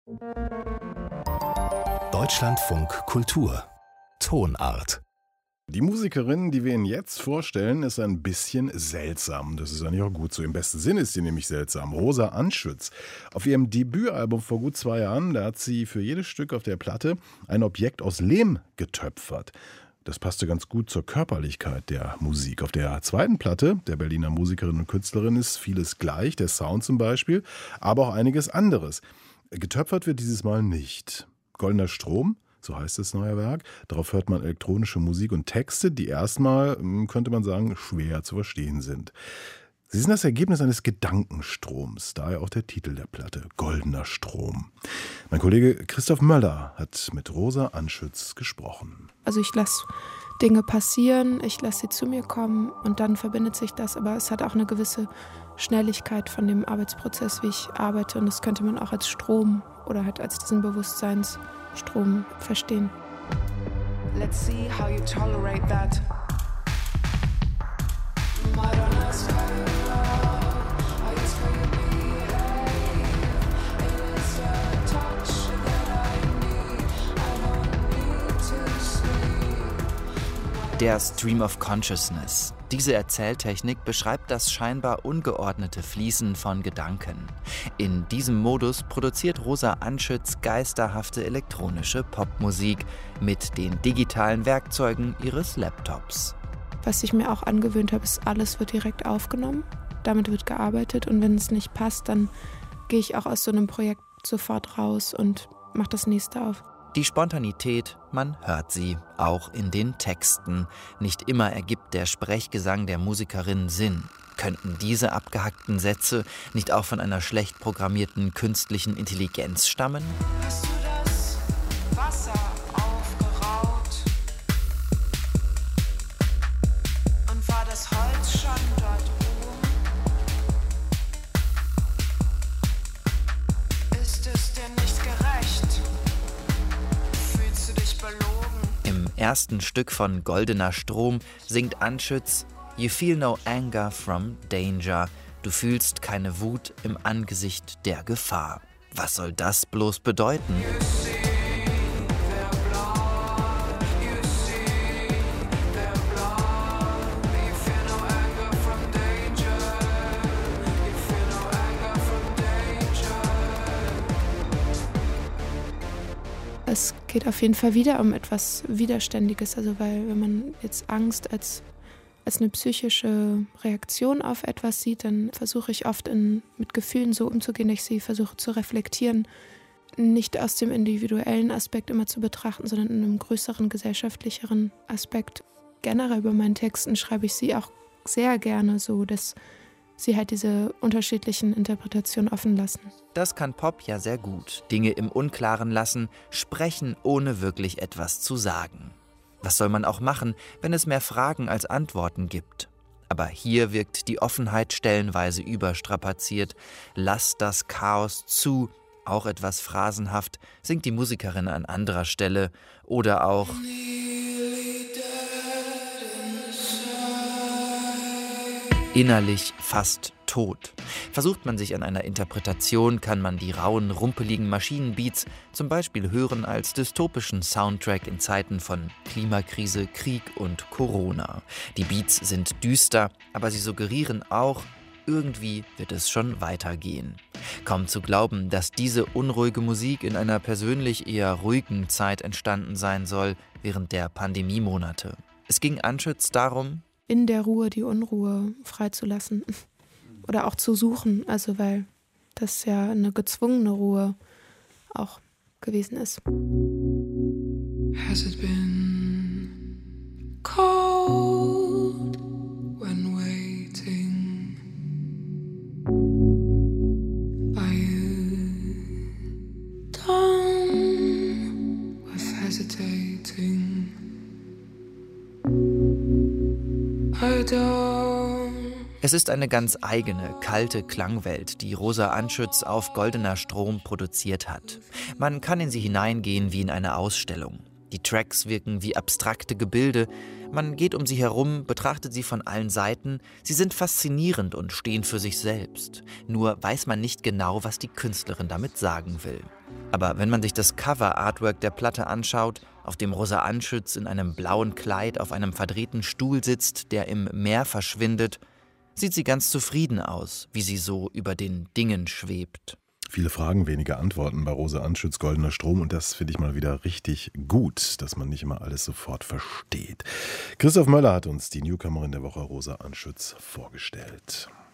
Deutschlandfunk Kultur Tonart. Die Musikerin, die wir Ihnen jetzt vorstellen, ist ein bisschen seltsam. Das ist eigentlich auch gut so. Im besten Sinne ist sie nämlich seltsam. Rosa Anschütz. Auf ihrem Debütalbum vor gut 2 Jahren, da hat sie für jedes Stück auf der Platte ein Objekt aus Lehm getöpfert. Das passte ganz gut zur Körperlichkeit der Musik. Auf der zweiten Platte der Berliner Musikerin und Künstlerin ist vieles gleich, der Sound zum Beispiel, aber auch einiges anderes. Getöpfert wird dieses Mal nicht. Goldener Strom, so heißt das neue Werk. Darauf hört man elektronische Musik und Texte, die erstmal, könnte man sagen, schwer zu verstehen sind. Sie sind das Ergebnis eines Gedankenstroms, daher auch der Titel der Platte, Goldener Strom. Mein Kollege Christoph Möller hat mit Rosa Anschütz gesprochen. Also ich lasse Dinge passieren, ich lasse sie zu mir kommen und dann verbindet sich das. Aber es hat auch eine gewisse Schnelligkeit von dem Arbeitsprozess, wie ich arbeite. Und das könnte man auch als Strom oder halt als diesen Bewusstseinsstrom verstehen. Let's see how you tolerate that. Der Stream of Consciousness. Diese Erzähltechnik beschreibt das scheinbar ungeordnete Fließen von Gedanken. In diesem Modus produziert Rosa Anschütz geisterhafte elektronische Popmusik mit den digitalen Werkzeugen ihres Laptops. Was ich mir auch angewöhnt habe, ist, alles wird direkt aufgenommen. Damit wird gearbeitet und wenn es nicht passt, dann gehe ich auch aus so einem Projekt sofort raus und mache das nächste auf. Die Spontanität, man hört sie, auch in den Texten. Nicht immer ergibt der Sprechgesang der Musikerin Sinn. Könnten diese abgehackten Sätze nicht auch von einer schlecht programmierten künstlichen Intelligenz stammen? Hast du das Wasser aufgeraut? Und war das Holz schon dort oben? Ist es dir nicht gerecht? Fühlst du dich belogen? Im ersten Stück von Goldener Strom singt Anschütz You feel no anger from danger. Du fühlst keine Wut im Angesicht der Gefahr. Was soll das bloß bedeuten? Es geht auf jeden Fall wieder um etwas Widerständiges, also weil wenn man jetzt Angst als eine psychische Reaktion auf etwas sieht, dann versuche ich oft mit Gefühlen so umzugehen, dass ich sie versuche zu reflektieren, nicht aus dem individuellen Aspekt immer zu betrachten, sondern in einem größeren, gesellschaftlicheren Aspekt. Generell bei meinen Texten schreibe ich sie auch sehr gerne so, dass sie halt diese unterschiedlichen Interpretationen offen lassen. Das kann Pop ja sehr gut. Dinge im Unklaren lassen, sprechen, ohne wirklich etwas zu sagen. Was soll man auch machen, wenn es mehr Fragen als Antworten gibt? Aber hier wirkt die Offenheit stellenweise überstrapaziert. Lass das Chaos zu, auch etwas phrasenhaft, singt die Musikerin an anderer Stelle. Oder auch innerlich fast tot. Versucht man sich an einer Interpretation, kann man die rauen, rumpeligen Maschinenbeats zum Beispiel hören als dystopischen Soundtrack in Zeiten von Klimakrise, Krieg und Corona. Die Beats sind düster, aber sie suggerieren auch, irgendwie wird es schon weitergehen. Kaum zu glauben, dass diese unruhige Musik in einer persönlich eher ruhigen Zeit entstanden sein soll, während der Pandemiemonate. Es ging Anschütz darum, in der Ruhe die Unruhe freizulassen oder auch zu suchen, also weil das ja eine gezwungene Ruhe auch gewesen ist. Has it been cold when waiting? Are you done with hesitating? I don't. Es ist eine ganz eigene, kalte Klangwelt, die Rosa Anschütz auf Goldener Strom produziert hat. Man kann in sie hineingehen wie in eine Ausstellung. Die Tracks wirken wie abstrakte Gebilde. Man geht um sie herum, betrachtet sie von allen Seiten. Sie sind faszinierend und stehen für sich selbst. Nur weiß man nicht genau, was die Künstlerin damit sagen will. Aber wenn man sich das Cover-Artwork der Platte anschaut, auf dem Rosa Anschütz in einem blauen Kleid auf einem verdrehten Stuhl sitzt, der im Meer verschwindet, sieht sie ganz zufrieden aus, wie sie so über den Dingen schwebt. Viele Fragen, wenige Antworten bei Rosa Anschütz, Goldener Strom. Und das finde ich mal wieder richtig gut, dass man nicht immer alles sofort versteht. Christoph Möller hat uns die Newcomerin der Woche Rosa Anschütz vorgestellt.